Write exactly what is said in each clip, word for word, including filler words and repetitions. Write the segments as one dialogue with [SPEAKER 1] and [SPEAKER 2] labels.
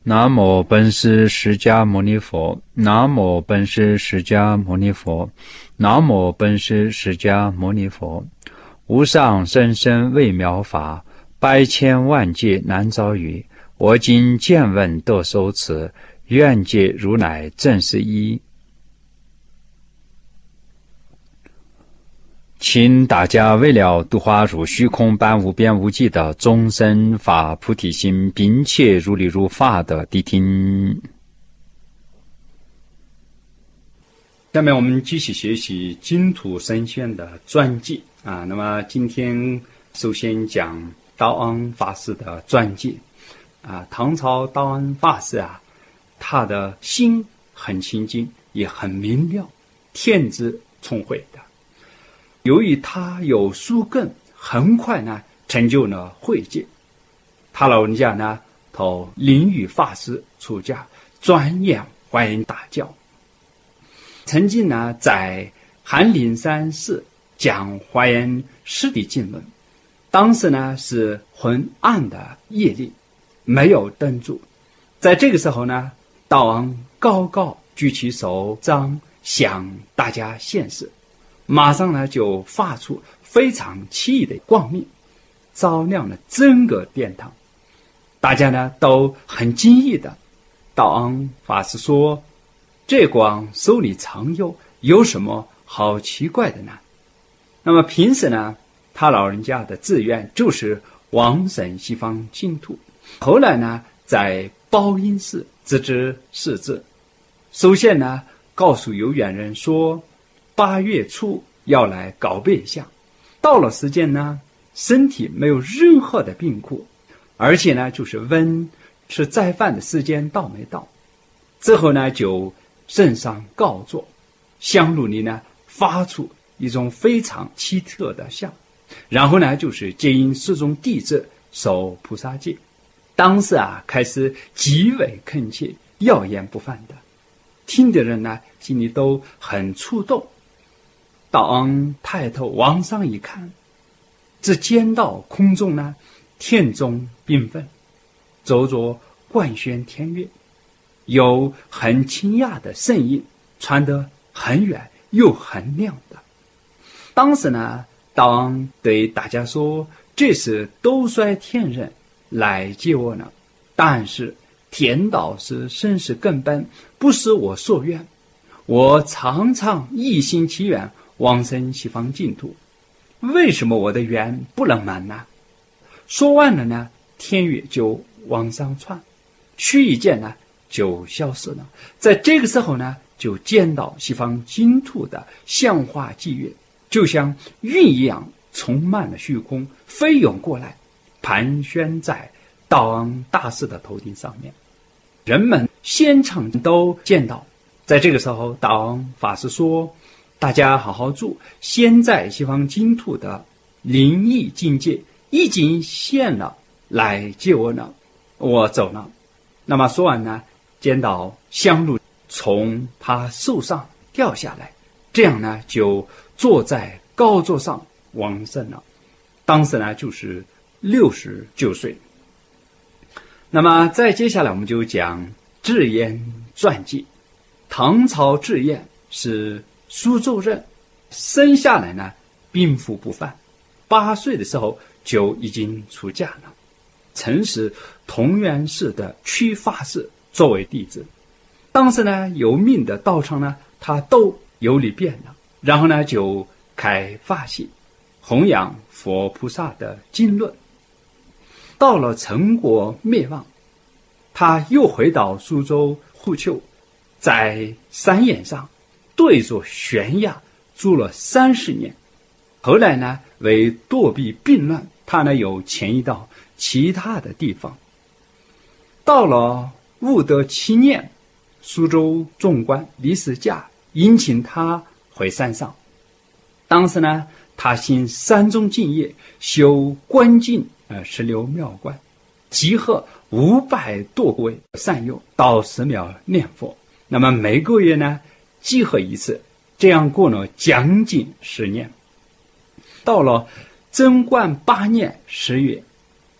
[SPEAKER 1] 南无本师释迦牟尼佛，南无本师释迦牟尼佛，南无本师释迦牟尼佛。无上甚深微妙法，百千万劫难遭遇。我今见闻得受持，愿解如来真实义。请大家为了度化如虚空般无边无际的众生发菩提心，并且如理如法的谛听。下面我们继续学习净土神仙的传记啊。那么今天首先讲道安法师的传记啊。唐朝道安法师啊，他的心很清净，也很明了，天资聪慧的。由于他有书根，很快呢成就了慧界。他老人家呢投灵雨法师出家，专研华严大教。曾经呢在寒林山寺讲华严师地经文，当时呢是昏暗的夜里，没有灯烛。在这个时候呢，道安高高举起手掌向大家显示，马上呢就发出非常奇异的光明，照亮了整个殿堂。大家呢都很惊异的。道安法师说，这光手里常有，有什么好奇怪的呢？那么平时呢，他老人家的志愿就是往生西方净土。后来呢，在宝应寺自知世志，首先呢告诉有缘人说，八月初要来告别一下。到了时间呢，身体没有任何的病苦，而且呢就是问吃斋饭的时间到没到。之后呢就身上告座，香炉里呢发出一种非常奇特的香，然后呢就是接引四种弟子受菩萨戒。当时啊开始极为恳切，耀眼不凡的，听的人呢心里都很触动。道安抬头往上一看，只见到空中呢天中缤纷，周着冠轩天乐，有很清雅的声音传得很远又很亮的。当时呢，道安对大家说，这是兜率天人来接我呢，但是天道是生死根本，不是我所愿。我常常一心祈愿往生西方净土，为什么我的愿不能满呢？说完了呢，天乐就往上窜，须臾间呢就消失了。在这个时候呢，就见到西方净土的香花霁月，就像云一样充满了虚空，飞涌过来，盘旋在道安大师的头顶上面。人们现场都见到。在这个时候，道安法师说，大家好好住，现在西方净土的灵异境界已经现了，来接我呢，我走了。那么说完呢，见到香炉从他手上掉下来，这样呢就坐在高座上往生了。当时呢就是六十九岁。那么再接下来我们就讲智偃传记。唐朝智偃是苏州人，生下来呢禀赋不凡，八岁的时候就已经出家了，曾是同源寺的屈法师作为弟子。当时呢有名的道场呢他都游历遍了，然后呢就开法喜，弘扬佛菩萨的经论。到了陈国灭亡，他又回到苏州虎丘，在山岩上对着悬崖住了三十年。后来呢为躲避病乱，他呢又迁移到其他的地方。到了武德七年，苏州总管李世家迎请他回山上。当时呢他行山中净业，修观境呃十六妙观，集合五百多位善友到寺庙念佛。那么每个月呢集合一次，这样过了将近十年。到了贞观八年十月，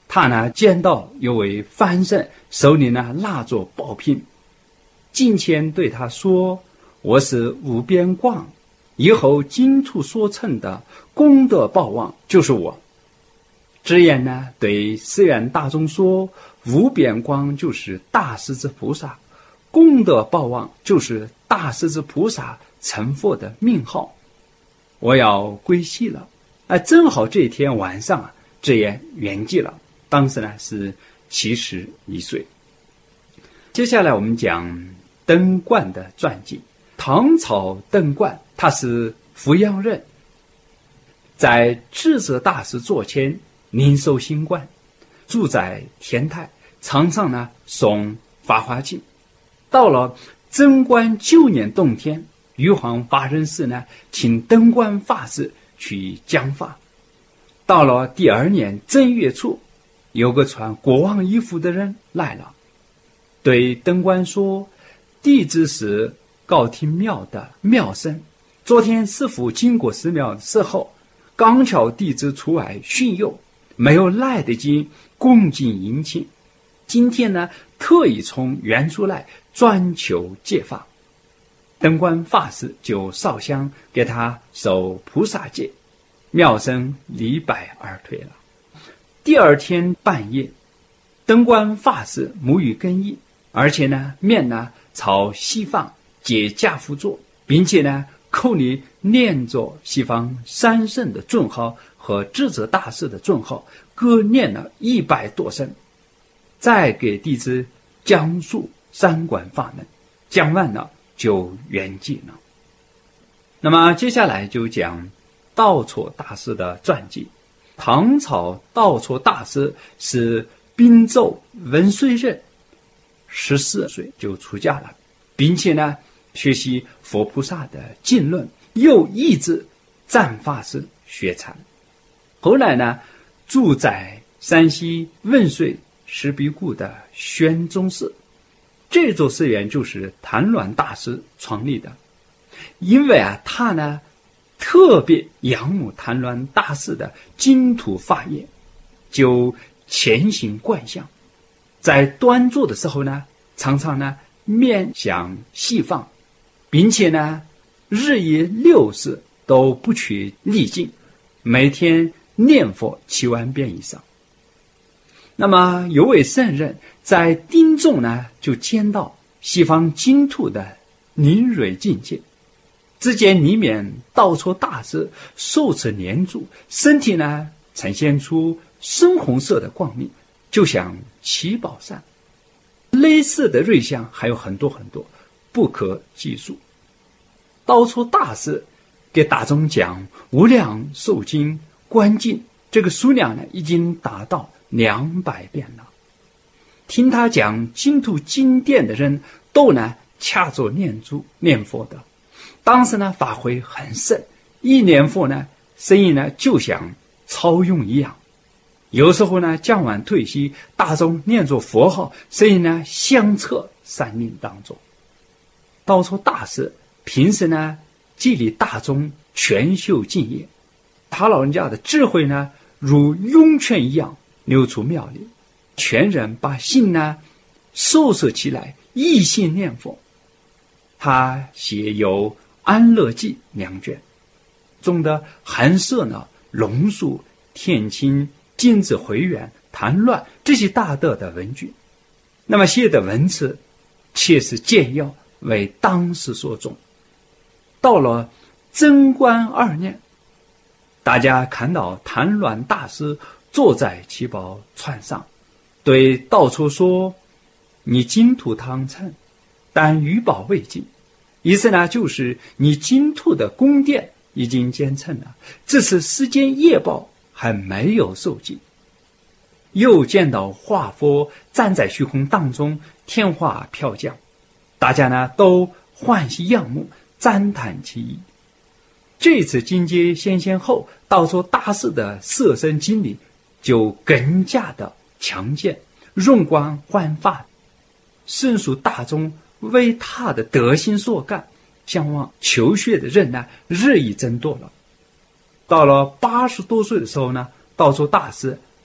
[SPEAKER 1] 他呢见到有位藩绅手里呢拿着宝瓶，进前对他说：“我是无边光，以后净土所成的功德报望就是我。”只言呢对寺院大众说：“无边光就是大势至菩萨，功德报望就是大势至菩萨成佛的名号。我要归西了。”啊，正好这一天晚上啊，这也圆寂了。当时呢是七十一岁。接下来我们讲登冠的传记。唐朝登冠，他是扶阳人，在智者大师座前领受新冠，住在天台，常常呢诵法华经。到了贞观九年冬天，玉皇法仁寺呢请登冠法师去讲法。到了第二年正月初，有个穿国王衣服的人来了，对登冠说：“弟子是高亭庙的庙僧，昨天师父经过寺庙的时候，刚巧弟子出外巡游，没有来得及恭敬迎请，今天呢特意从远处来专求戒法。”登冠法师就烧香给他受菩萨戒，庙僧礼拜而退了。第二天半夜，登冠法师沐浴更衣，而且呢面呢朝西方结跏趺坐，并且呢口里念着西方三圣的尊号和智者大师的尊号，各念了一百多声，再给弟子讲述三观法门，讲完了就圆寂了。那么接下来就讲道绰大师的传记。唐朝道绰大师是滨州文水人，十四岁就出家了，并且呢学习佛菩萨的经论，又一直赞法师学禅。后来呢住在山西汶水石壁谷的宣宗寺，这座寺院就是谭鸾大师创立的。因为啊他呢特别仰慕谭鸾大师的净土法业，就潜心观想，在端坐的时候呢常常呢面向西方，并且呢日夜六时都不去历境，每天念佛七万遍以上。那么有位圣人在丁仲呢就见到西方净土的灵蕊境界，只见里面道绰大师手持念珠，身体呢呈现出深红色的光明，就像七宝扇。类似的瑞相还有很多很多，不可计数。道绰大师给大众讲无量寿经观经，这个数量呢已经达到两百遍了。听他讲净土经典的人都呢掐着念珠念佛的，当时呢法会很盛，一念佛呢声音呢就像超涌一样。有时候呢讲完退息，大众念着佛号，声音呢响彻山林当中。道绰大师平时呢激励大众全修净业，他老人家的智慧呢如涌泉一样流出庙里，全人把心呢收摄起来，一心念佛。他写有《安乐记》两卷，中的寒舍呢龙树、天清、金子回元、谭鸾这些大德的文句，那么写的文词切实简要，为当时所重。到了贞观二年，大家看到谭鸾大师坐在七宝船上，对道绰说：“你净土堂成，但余宝未尽。”意思呢就是你净土的宫殿已经建成了，只是世间业报还没有受尽。又见到化佛站在虚空当中，天花飘降，大家呢都欢喜仰慕，赞叹其意。这次境界显现后，道绰大师的色身精力就更加的强健，容光焕发，深受大众为他的德行所感，向往求学的人呢日益增多了。到了八十多岁的时候呢，道绰大师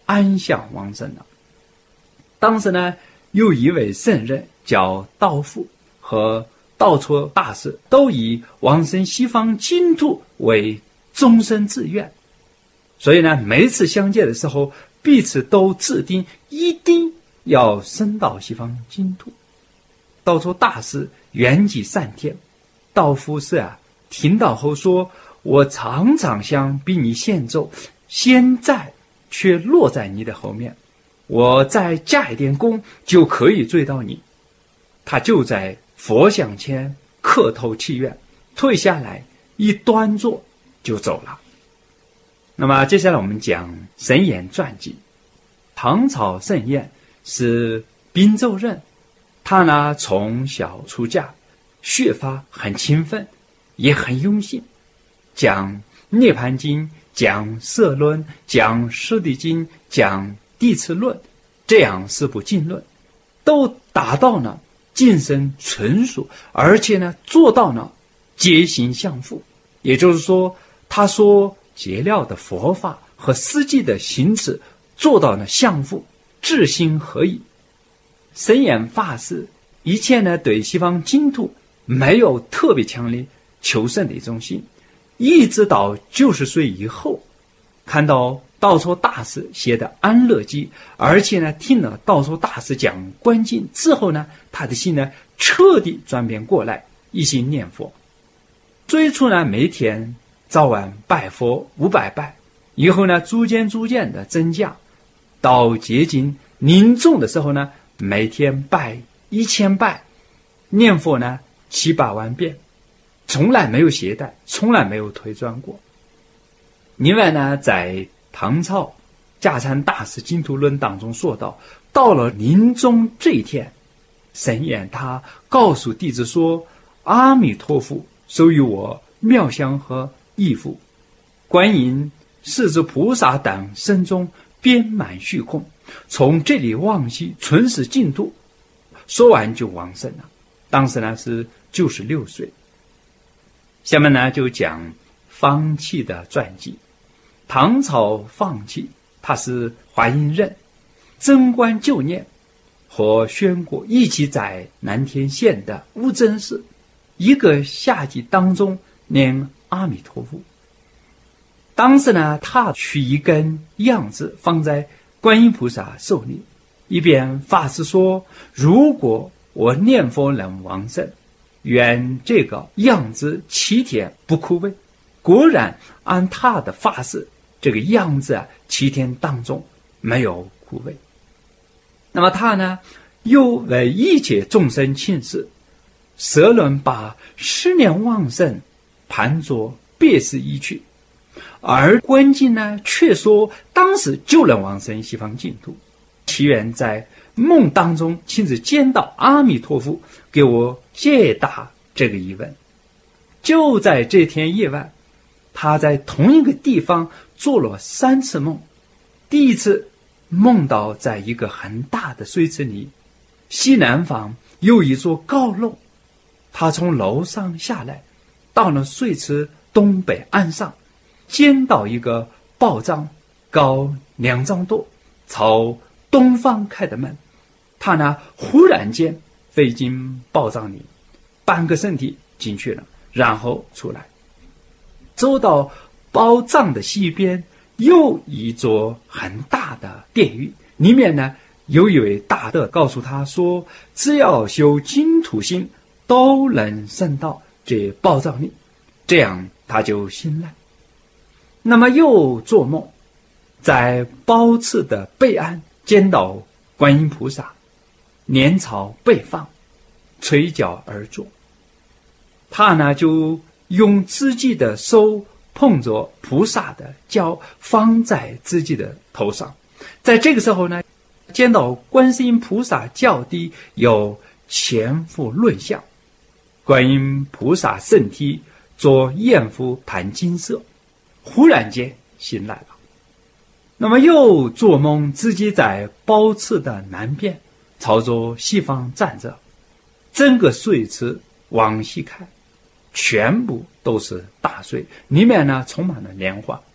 [SPEAKER 1] 安享往生了。当时呢，有一位圣人叫道父和道绰大师，都以往生西方净土为终身志愿，所以呢，每次相见的时候，彼此都制定一定要升到西方净土。道绰大师圆寂三天，道父是啊，听到后说：“我常常想逼你先走，现在却落在你的后面，我再加一点功就可以追到你。”他就在佛像前磕头祈愿，退下来一端坐就走了。那么接下来我们讲神演传记。唐朝圣严是滨州人，他呢从小出家，学法很勤奋，也很用心，讲涅盘经，讲摄论，讲释地经，讲地持论，这样四部经论都达到了精神纯熟，而且呢做到了皆心相符。也就是说，他说结了的佛法和实际的行持做到了相符，知行合一。神严法师以前呢对西方净土没有特别强烈求胜的一种心，一直到九十岁以后，看到道绰大师写的《安乐记》，而且呢听了道绰大师讲观经之后呢，他的心呢彻底转变过来，一心念佛。最初呢每天早晚拜佛五百拜，以后呢逐渐逐渐的增加，到接近临终的时候呢，每天拜一千拜，念佛呢七八万遍，从来没有懈怠，从来没有退转过。另外呢，在唐朝迦禅大师净土论当中说到，到了临终这一天，神严他告诉弟子说：“阿弥陀佛授予我妙香和义父，观音、世尊菩萨等身中遍满虚空，从这里往西存世净土。”说完就往生了，当时呢是九十六岁。下面呢就讲方济的传记。唐朝方济他是华阴人，贞观九年和宣国一起在南天县的乌镇寺一个夏季当中念阿弥陀佛。当时呢，他取一根样子放在观音菩萨手里，一边发誓说：“如果我念佛能往生，愿这个样子七天不枯萎。”果然按他的发誓，这个样子啊，七天当中没有枯萎。那么他呢，又为一切众生请示，舍论把十年往生盘作别事一去，而观经呢，却说当时就能往生西方净土。祈愿在梦当中亲自见到阿弥陀佛，给我解答这个疑问。就在这天夜晚，他在同一个地方做了三次梦。第一次梦到在一个很大的水池里，西南方有一座高楼，他从楼上下来，到了水池东北岸上，见到一个宝藏高两丈多，朝东方开的门。他呢忽然间飞进宝藏里，半个身体进去了，然后出来，走到宝藏的西边，又一座很大的殿宇，里面呢有一位大德告诉他说，只要修净土心，都能升到这宝藏里。这样他就醒来。那么又做梦，在宝池的北岸见到观音菩萨脸朝北方，垂脚而坐。他呢就用自己的手碰着菩萨的脚，放在自己的头上。在这个时候呢，见到观世音菩萨脚底有前幅论像，观音菩萨身体着艳服盘金色，忽然间醒来了。那么又做梦自己在宝池的南边，朝着西方站着，整个水池往西看，全部都是大水，里面呢充满了莲花。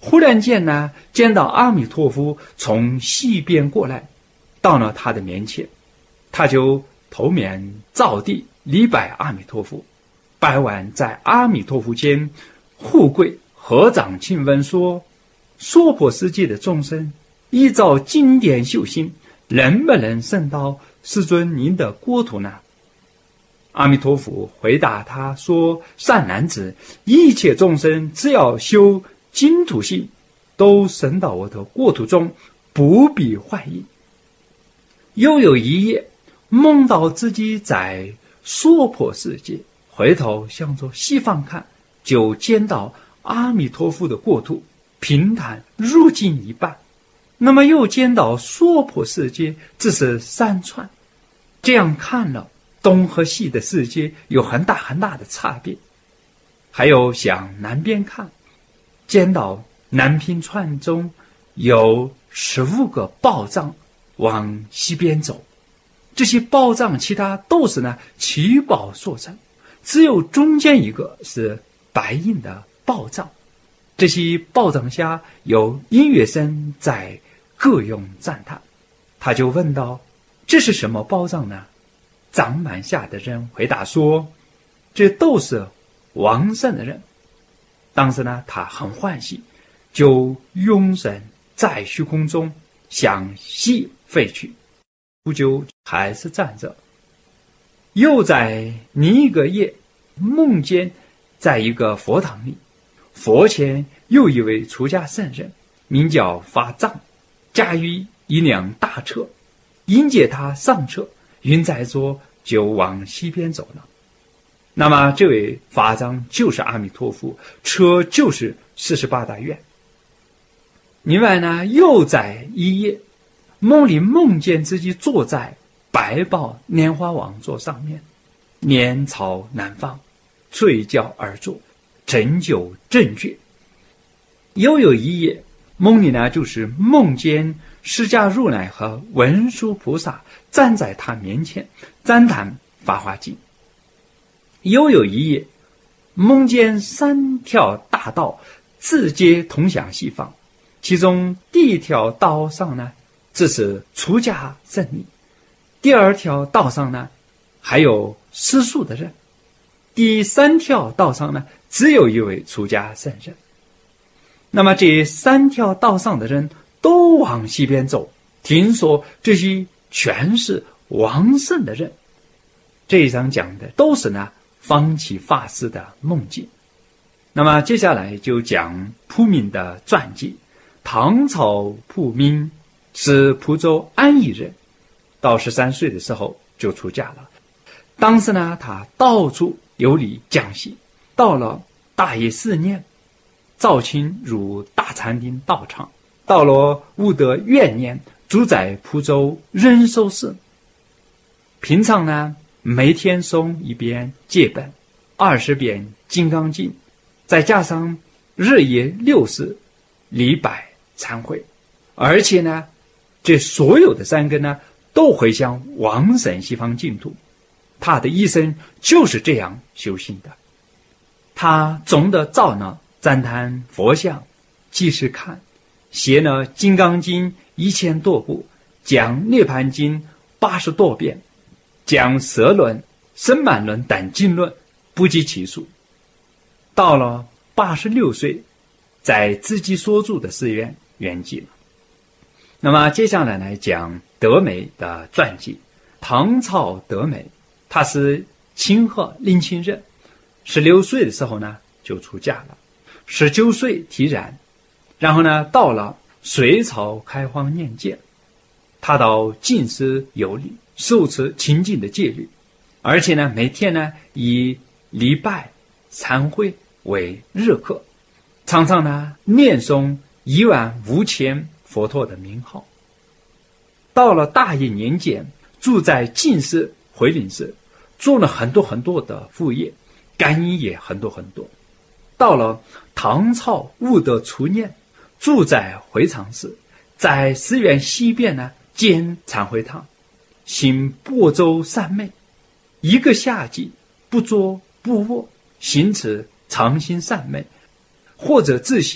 [SPEAKER 1] 忽然间呢，见到阿弥陀佛从西边过来，到了他的面前，他就头面照地礼拜阿弥陀佛，拜完在阿弥陀佛前护跪合掌请问说：娑婆世界的众生依照经典修行，能不能升到世尊您的国土呢？阿弥陀佛回答他说：善男子，一切众生只要修净土心，都升到我的国土中，不必怀疑。又有一夜，梦到自己在娑婆世界，回头向着西方看，就见到阿弥陀佛的国土平坦如镜一般。那么又见到娑婆世界只是山川，这样看了，东和西的世界有很大很大的差别。还有向南边看，见到南屏川中有十五个宝藏往西边走，这些宝藏其他都是呢七宝所成，只有中间一个是白银的宝藏。这些宝藏下有音乐声在各用赞叹。他就问道：这是什么宝藏呢？藏满下的人回答说：这都是往生的人。当时呢，他很欢喜，就拥身在虚空中向西飞去，不久还是站着。又在另一个夜，梦见在一个佛堂里，佛前有一位出家圣人，名叫法藏，驾驭一辆大车，迎接他上车，云在座就往西边走了。那么这位法藏就是阿弥陀佛，车就是四十八大愿。另外呢，又在一夜，梦里梦见自己坐在百宝莲花王座上面，年朝南方，睡觉而坐，成就正觉。又有一夜，梦里呢就是梦见释迦如来和文殊菩萨站在他面前赞叹法华经。又有一夜，梦见三条大道直接通向西方，其中第一条道上呢，这是出家僧尼；第二条道上呢，还有世俗的人；第三条道上呢，只有一位出家圣人。那么这三条道上的人都往西边走，听说这些全是往生的人。这一章讲的都是呢方济法师的梦境。那么接下来就讲普明的传记。唐朝普明是蒲州安邑人，到十三岁的时候就出家了。当时呢，他到处游历江西，到了大业四年，赵卿入大禅定道场，到了悟德元年，住在蒲州仁寿寺。平常呢，每天诵一遍戒本，二十遍金刚经，再加上日夜六时礼拜忏悔，而且呢，这所有的善根呢，都会向往生西方净土。他的一生就是这样修行的。他总的照呢赞叹佛像几十看，写了金刚经一千多部，讲涅盘经八十多遍，讲舍论、僧满论等经论不计其数。到了八十六岁，在自己所住的寺院圆寂了。那么接下来来讲德美的传记。唐朝德美，他是清河临清人，十六岁的时候呢就出家了，十九岁提染，然后呢到了隋朝开皇年间，他到净寺游历，受持清净的戒律，而且呢每天呢以礼拜忏悔为日课，常常呢念诵一万五千佛陀的名号。到了大业年间，住在净寺回林寺，做了很多很多的副业，感应也很多很多。到了唐朝悟德初年，住在回常寺，在寺院西边呢建忏悔堂，行播州三昧，一个夏季不坐不卧，行持常心三昧，或者自习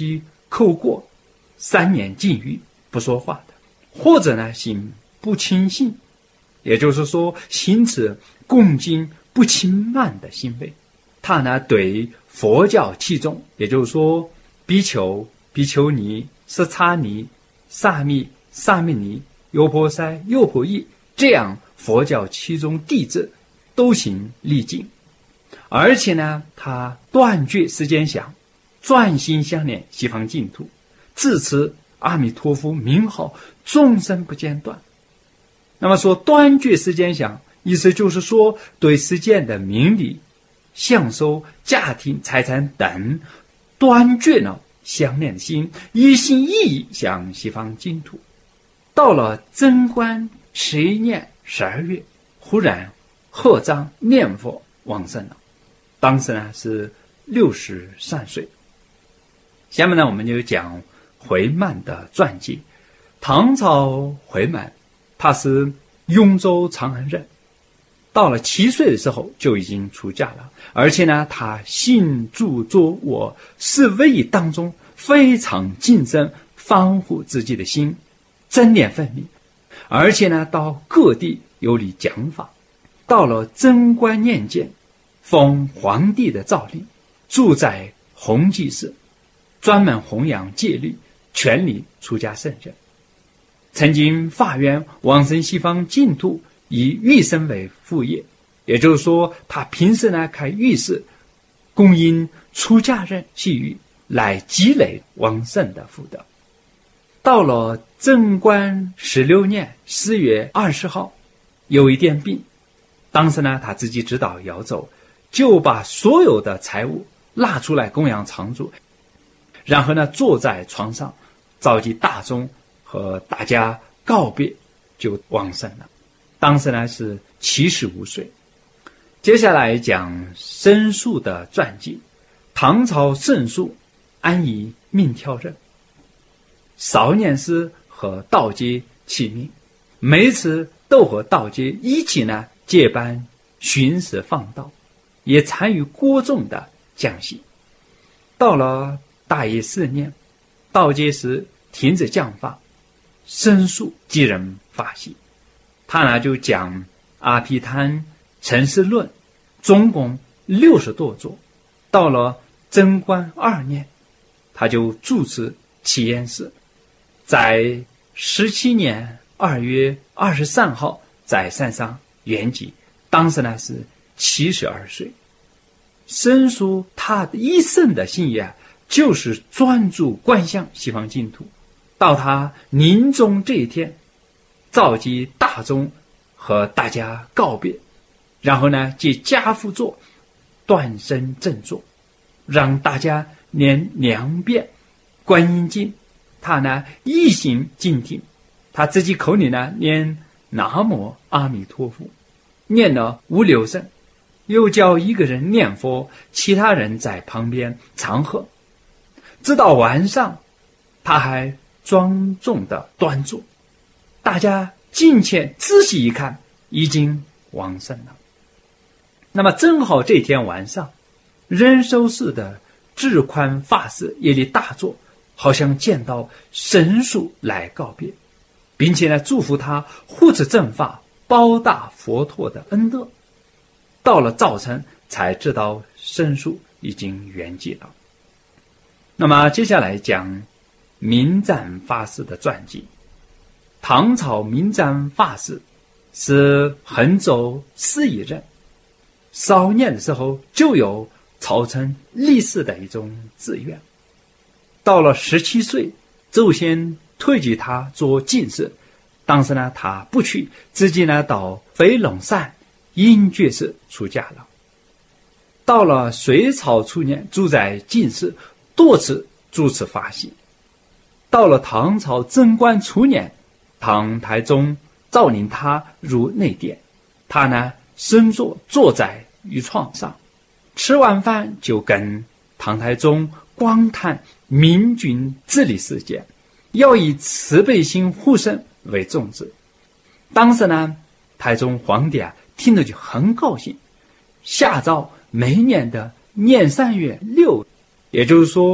[SPEAKER 1] 扣过三年禁欲不说话的，或者呢行不轻信，也就是说行持恭敬不轻慢的行为。他呢对佛教器重，也就是说比丘、比丘尼、斯叉尼、萨密、萨密尼、优婆塞、优婆夷这样佛教其中弟子都行礼敬。而且呢他断绝世间想，专心相念西方净土，自持阿弥陀佛名号，终身不间断。那么说断绝世间想，意思就是说对世间的名利、享受、家庭、财产等断绝了相念的心，一心一意向西方净土。到了贞观十一年十二月，忽然合掌念佛往生了，当时呢是六十三岁。下面呢我们就讲回鹎的传记。唐朝回鹎他是雍州长安人，到了七岁的时候就已经出家了，而且呢他信主作我，是为义当中非常谨慎，防护自己的心，真念分明，而且呢到各地有理讲法。到了贞观年间，奉皇帝的诏令，住在弘济寺，专门弘扬戒律，全力出家圣人。曾经发愿往生西方净土，以浴室为副业，也就是说他平时呢开浴室，供应出家人洗浴，来积累往生的福德。到了贞观十六年四月二十号，有一点病，当时呢他自己知道要走，就把所有的财物拉出来供养常住，然后呢坐在床上召集大众和大家告别，就往生了。当时呢是七十五岁。接下来讲申叔的传记。唐朝申叔安以命挑人，少年时和道阶齐名，每次都和道阶一起呢结伴巡视放道，也参与国众的讲习。到了大业四年，道阶时停止讲法，申叔即人发心，他呢就讲阿毗昙陈氏论，总共六十多座。到了贞观二年，他就主持祈愿寺，在十七年二月二十三号在山上圆寂，当时呢是七十二岁。申叔他的一生的心愿就是专注观想西方净土，到他临终这一天，召集大众和大家告别，然后呢借家父座断身正坐，让大家念两遍观音经，他呢一心静听，他自己口里呢念南无阿弥陀佛，念了五六声，又叫一个人念佛，其他人在旁边常和。直到晚上，他还庄重的端坐，大家近前仔细一看，已经往生了。那么正好这天晚上，仁寿寺的智宽法师也里大坐，好像见到申叔来告别，并且呢祝福他护持正法，包大佛陀的恩德。到了早晨才知道申叔已经圆寂了。那么接下来讲明湛法师的传记。唐朝明湛法师是衡州司仪人，少年的时候就有朝称立士的一种志愿。到了十七岁，周先推举他做进士，当时呢他不去，自己呢到飞龙山隐居士出家了。到了隋朝初年，住在进士，多次主持法喜。到了唐朝贞观初年，唐太宗诏令他入内殿，他呢身坐坐在御床上，吃完饭就跟唐太宗光谈明君治理世界，要以慈悲心护生为宗旨。当时呢太宗皇帝啊听了就很高兴，下诏每年的年三月六，也就是说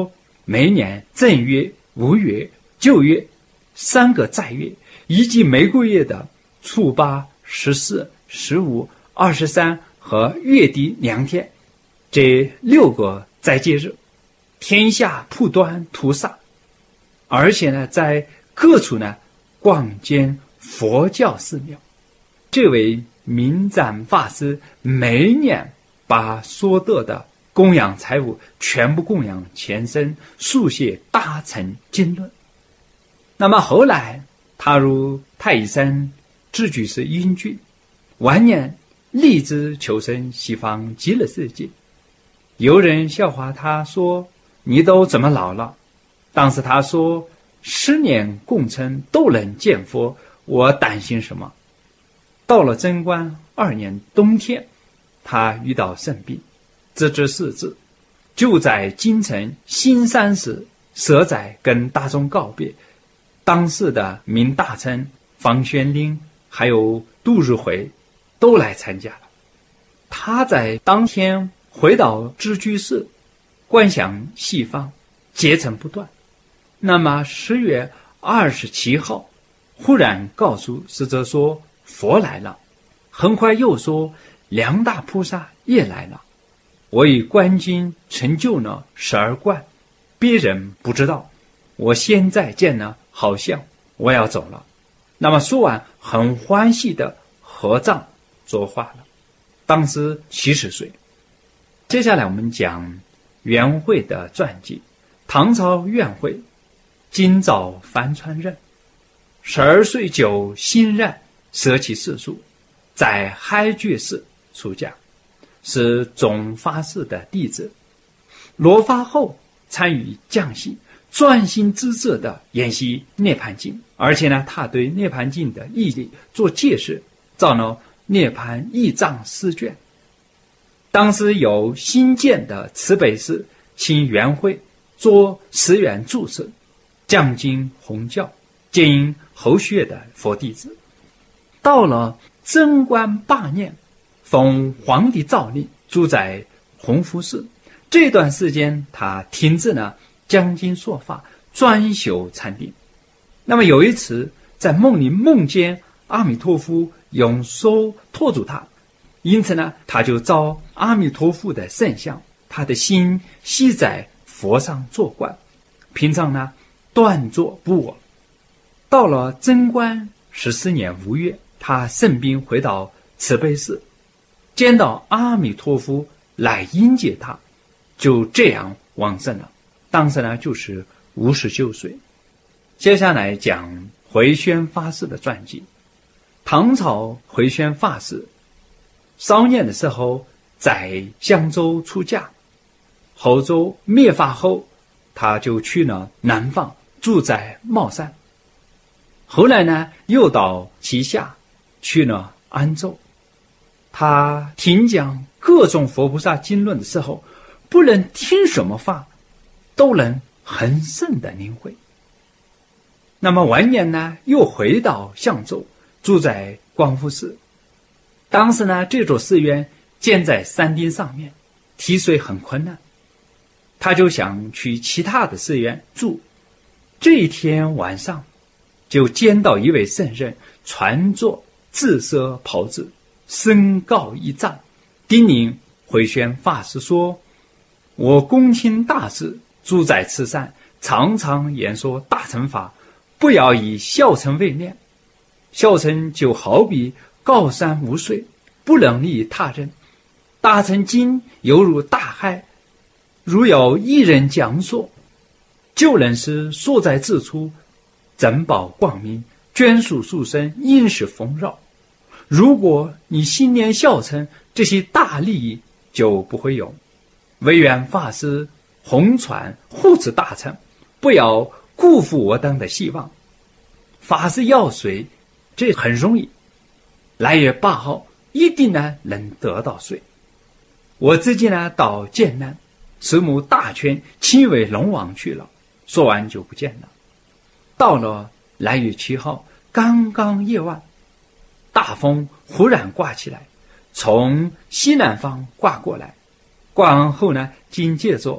[SPEAKER 1] 每年正月、五月、九月三个在月，以及每个月的初八、十四、十五、二十三和月底两天，这六个斋戒日，天下不断屠杀，而且呢，在各处呢广建佛教寺庙。这位明赞法师每年把所得的供养财物全部供养前身，书写大乘经论。那么后来踏入太乙山智居士英居，晚年立志求生西方极乐世界。有人笑话他说：“你都怎么老了？”当时他说：“十年共称都能见佛，我担心什么？”到了贞观二年冬天，他遇到肾病，直至死之，就在京城新山寺舍斋跟大众告别。当时的明大臣房玄龄还有杜日回都来参加了。他在当天回到智居寺，观想西方，结成不断。那么十月二十七号，忽然告诉使者说佛来了，很快又说梁大菩萨也来了。我已观经成就了十二观，别人不知道，我现在见了好像我要走了。那么说完，很欢喜的合掌作画了，当时七十岁。接下来我们讲元惠的传记。唐朝元惠，今早帆船人，十二岁就欣然舍弃世俗，在海觉寺出家，是总法师的弟子。落发后参与江西专心致志地研习涅盘经，而且呢，他对涅盘经的义理做解释，造了涅盘义藏诗卷。当时有新建的慈悲寺，请元惠做寺院住持，讲经弘教，接引后学的佛弟子。到了贞观八年，奉皇帝诏令住在弘福寺。这段时间他停止了讲经说法，专修禅定。那么有一次在梦里梦见阿弥陀佛用手托住他，因此呢，他就照阿弥陀佛的圣像，他的心系在佛上做观，平常呢断坐不卧。到了贞观十四年五月，他生病回到慈悲寺，见到阿弥陀佛来迎接他，就这样往生了。当时呢就是五十九岁。接下来讲回宣法师的传记。唐朝回宣法师少年的时候在襄州出家，后周灭法后，他就去了南方，住在茂山。后来呢，又到旗下去了安州。他听讲各种佛菩萨经论的时候，不论听什么法，都能很深的领会。那么晚年呢，又回到象州，住在光复寺。当时呢，这座寺院建在山顶上面，提水很困难，他就想去其他的寺院住。这一天晚上，就见到一位圣人穿着紫色袍子，身高一丈，叮咛回宣法师说：“我恭听大师住在此山，常常言说大乘法，不要以小乘为念。小乘就好比高山无水，不能利他人；大乘经犹如大海，如有一人讲说，就能使所在之处珍宝光明，眷属殊生，因时丰饶。如果你心念小乘，这些大利益就不会有。唯愿法师弘传护持大乘，不要辜负我等的希望。法师要水，这很容易，来月八号一定呢能得到水。我自己呢到剑南慈母大权亲为龙王去了。”说完就不见了。到了来月七号，刚刚夜晚，大风忽然刮起来，从西南方刮过来。刮完后呢，紧接着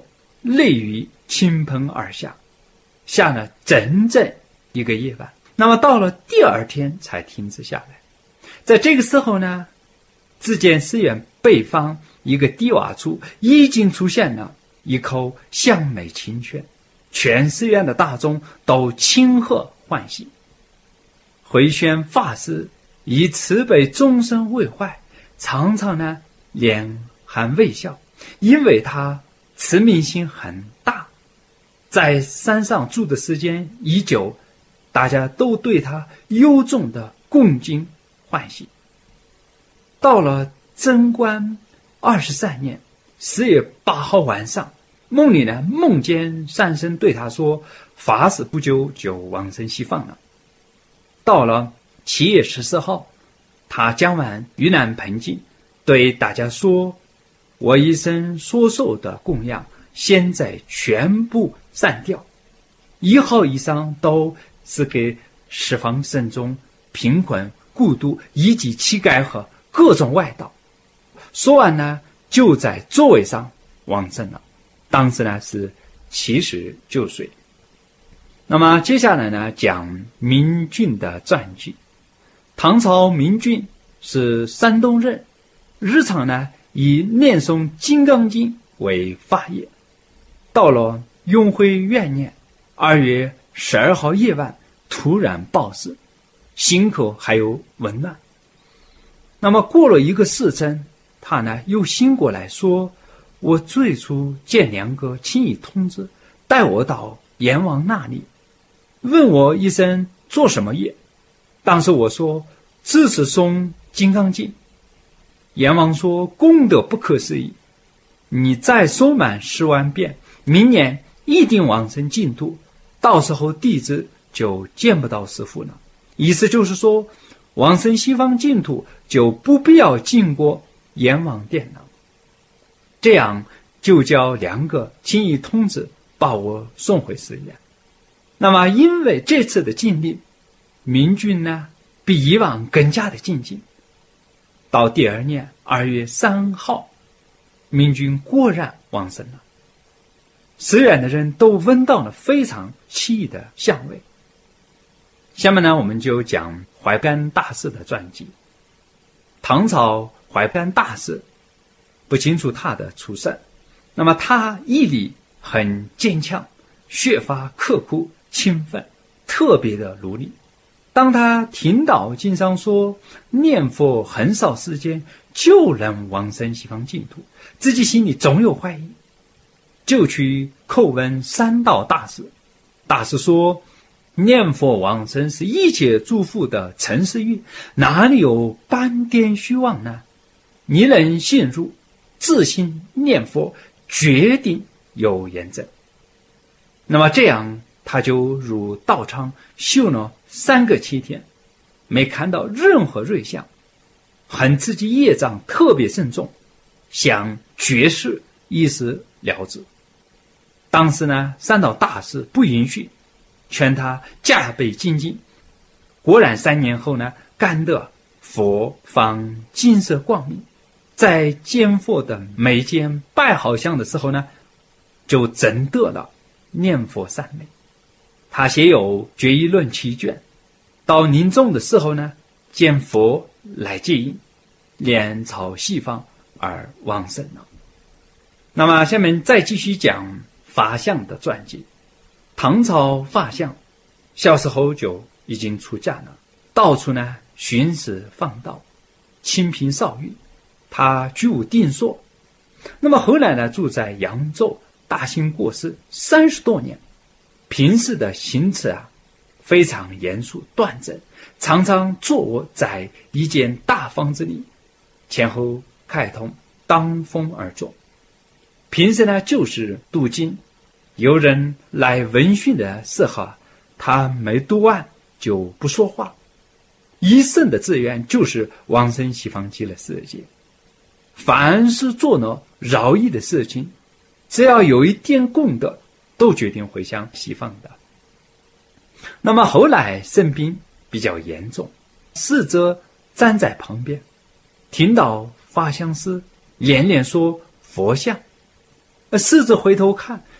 [SPEAKER 1] 泪雨倾盆而下，下了整整一个夜晚。那么到了第二天才停止下来。在这个时候呢，只见寺院北方一个低洼处已经出现了一口香美清泉，全寺院的大众都庆贺欢喜。慧宣法师以慈悲众生为怀，常常呢脸含微笑，因为他慈悯心很大，在山上住的时间已久，大家都对他由衷的恭敬欢喜。到了贞观二十三年十月八号晚上，梦里呢梦见山神对他说，法师不久就往生西方了。到了七月十四号，他讲完盂兰盆经，对大家说，我一生所受的供养现在全部散掉，一毫以上都是给十方僧众、贫困、孤独以及乞丐和各种外道。说完呢，就在座位上往生了，当时呢是七十九岁。那么接下来呢，讲明俊的传记。唐朝明俊是山东人，日常呢以念诵《金刚经》为法业。到了永徽元年二月十二号夜晚，突然暴死，心口还有温暖。那么过了一个时辰，他呢又醒过来说，我最初见两个青衣童子带我到阎王那里，问我一声做什么业。当时我说只是诵金刚经。阎王说，功德不可思议，你再诵满十万遍，明年一定往生净土，到时候弟子就见不到师父了。意思就是说，往生西方净土就不必要经过阎王殿了。这样就叫两个青衣童子把我送回寺院。那么因为这次的经历，明俊呢比以往更加的精进。到第二年二月三号，明俊果然往生了。寺院的人都闻到了非常奇异的香味。下面呢，我们就讲怀甘大师的传记。唐朝怀甘大师，不清楚他的出身。那么他毅力很坚强，学法刻苦勤奋，特别的努力。当他听到经上说念佛很少时间就能往生西方净土，自己心里总有怀疑，就去叩问三道大师。大师说，念佛往生是一切诸佛的诚实语，哪里有半点虚妄呢？你能信入，自信念佛，决定有验证。那么这样他就入道场修了三个七天，没看到任何瑞相，恨自己业障特别深重，想绝世一死了之。当时呢，三道大师不允许，劝他加倍精进。果然三年后呢，感得佛方金色光明，在见佛的每见拜好像的时候呢，就真得了念佛三昧。他写有《决议论》七卷，到临终的时候呢，见佛来接引，脸朝西方而往生了。那么下面再继续讲法相的传记。唐朝法相小时候就已经出家了，到处呢寻师访道，清贫少欲，他居无定所。那么后来呢，住在扬州，大兴过世三十多年。平时的行持啊，非常严肃端正，常常坐卧在一间大房子里，前后开通，当风而坐。平时呢就是读经，有人来闻讯的时候，他没读完就不说话。一生的志愿就是往生西方极乐世界。凡是做了饶益的事情，只要有一点功德，都决定回向西方的。那么后来生病比较严重，侍者站在旁边，听到法相师连连说佛像，侍者回头看，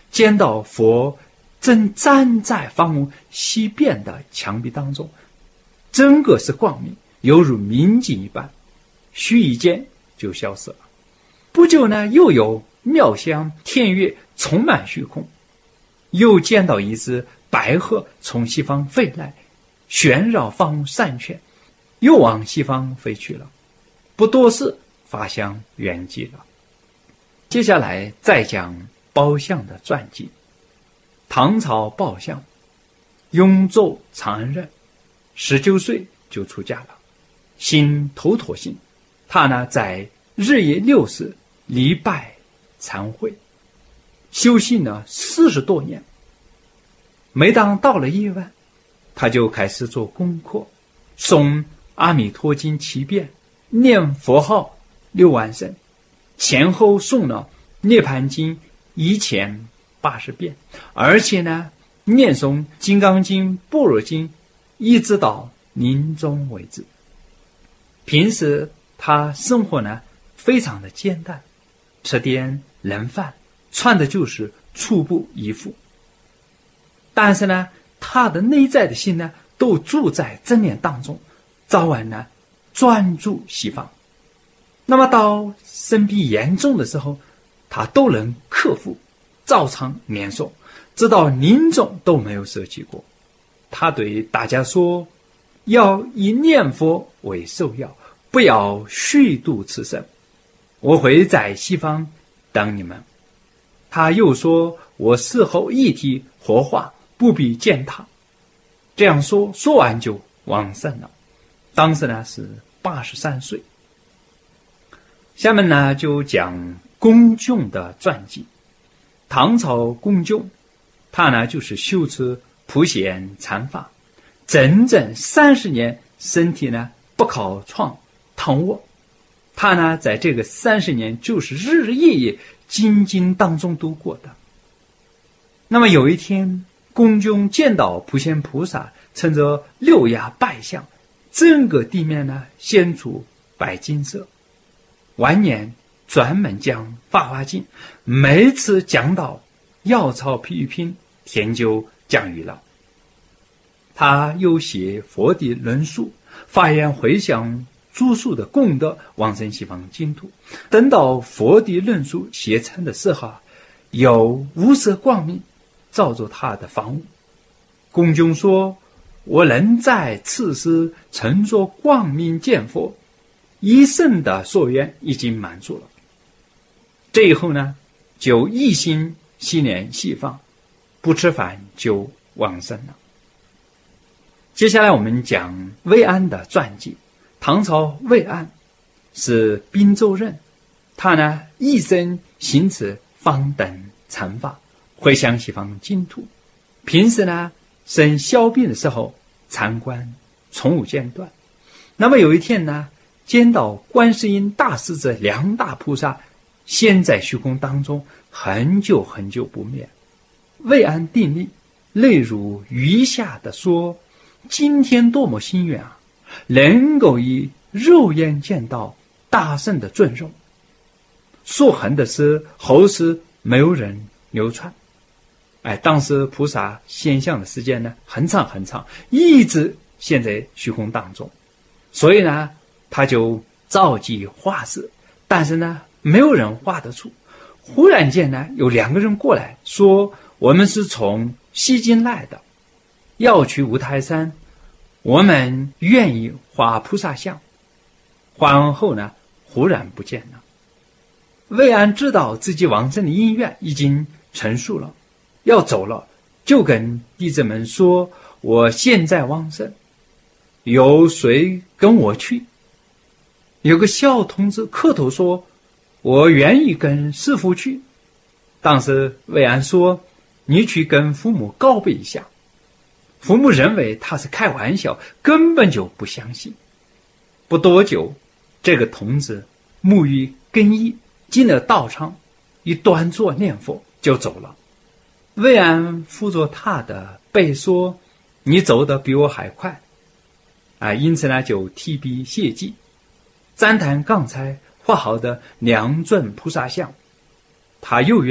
[SPEAKER 1] 见到佛正站在房屋西边的墙壁当中，整个是光明，犹如明镜一般，须臾间就消失了。不久呢，又有妙香天乐充满虚空，又见到一只白鹤从西方飞来，旋绕房屋三圈，又往西方飞去了。不多时，法相圆寂了。接下来再讲包相的传记。唐朝包相，雍州长安人，十九岁就出家了，信头陀信。他呢，在日夜六时礼拜忏悔，修行呢四十多年。每当到了夜晚，他就开始做功课，诵阿弥陀经七遍，念佛号六万声，前后诵了涅盘经一千八十遍，而且呢，念诵金刚经、般若经，一直到临终为止。平时他生活呢非常的简单，吃点冷饭，穿的就是粗布衣服。但是呢，他的内在的心呢，都住在正念当中，早晚呢专注西方。那么到生病严重的时候，他都能克服，照常念诵，直到临终都没有舍弃过。他对大家说，要以念佛为首要，不要虚度此生，我会在西方等你们。他又说，我死后一体活化，不必见他。这样说，说完就往生了。当时呢是八十三岁。下面呢就讲龚俊的传记。唐朝龚俊，他呢就是修持普贤禅法，整整三十年，身体呢不靠床躺卧。他呢在这个三十年就是日日夜夜精进当中度过的。那么有一天，龚俊见到普贤菩萨乘着六牙白象，整个地面呢现出白金色。晚年专门讲《法华经》，每次讲到药草譬喻品，天就降雨了。他又写佛的论述，发愿回向诸数的功德，往生西方净土。等到佛的论述写成的时候，有无色光明照着他的房屋。龚俊说，我能在此时乘着光明见佛，一生的所愿已经满足了。这以后呢，就一心系念西方，不吃饭就往生了。接下来我们讲魏安的传记。唐朝魏安是滨州人，他呢一生行持方等禅法，回向西方净土。平时呢生小病的时候参观从无间断。那么有一天呢，见到观世音大势至两大菩萨现在虚空当中，很久很久不灭。魏安定力，泪如雨下的说，今天多么幸运啊，能够以肉眼见到大圣的尊容。所恨的是后世没有人流传。哎，当时菩萨现象的时间呢很长很长，一直现在虚空当中。所以呢，他就召集画师，但是呢没有人画得出。忽然间呢，有两个人过来说，我们是从西京来的，要去五台山，我们愿意画菩萨像。画完后呢，忽然不见了。魏安知道自己往生的因缘已经成熟了，要走了，就跟弟子们说，我现在往生，有谁跟我去？有个小童子磕头说，我愿意跟师父去。当时魏安说，你去跟父母告别一下。父母认为他是开玩笑，根本就不相信。不多久，这个童子沐浴更衣，进了道场，一端坐念佛就走了。魏安扶着他的背说，你走得比我还快啊！因此呢，就提笔写记，赞叹刚才画好的两尊菩萨像。他有缘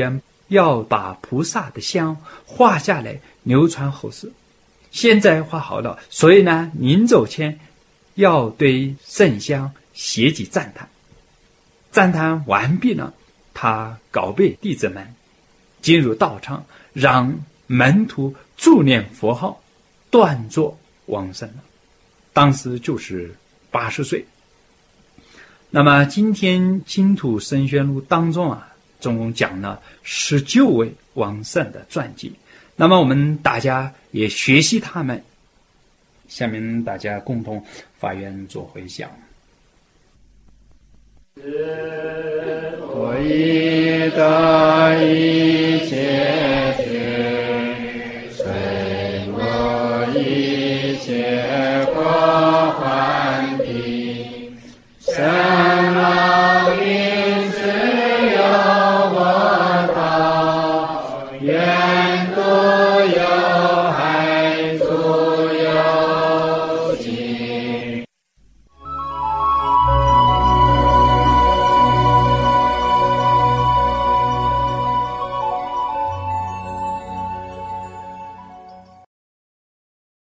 [SPEAKER 1] 要把菩萨的像画下来，流传后世。现在画好了，所以呢，临走前要对圣像写几赞叹。赞叹完毕了，他告别弟子们，进入道场，让门徒助念佛号，断作往生了。当时就是八十岁。那么今天净土圣宣录当中啊，总共讲了十九位往生的传记。那么我们大家也学习他们。下面大家共同发愿做回向。
[SPEAKER 2] 我以的一切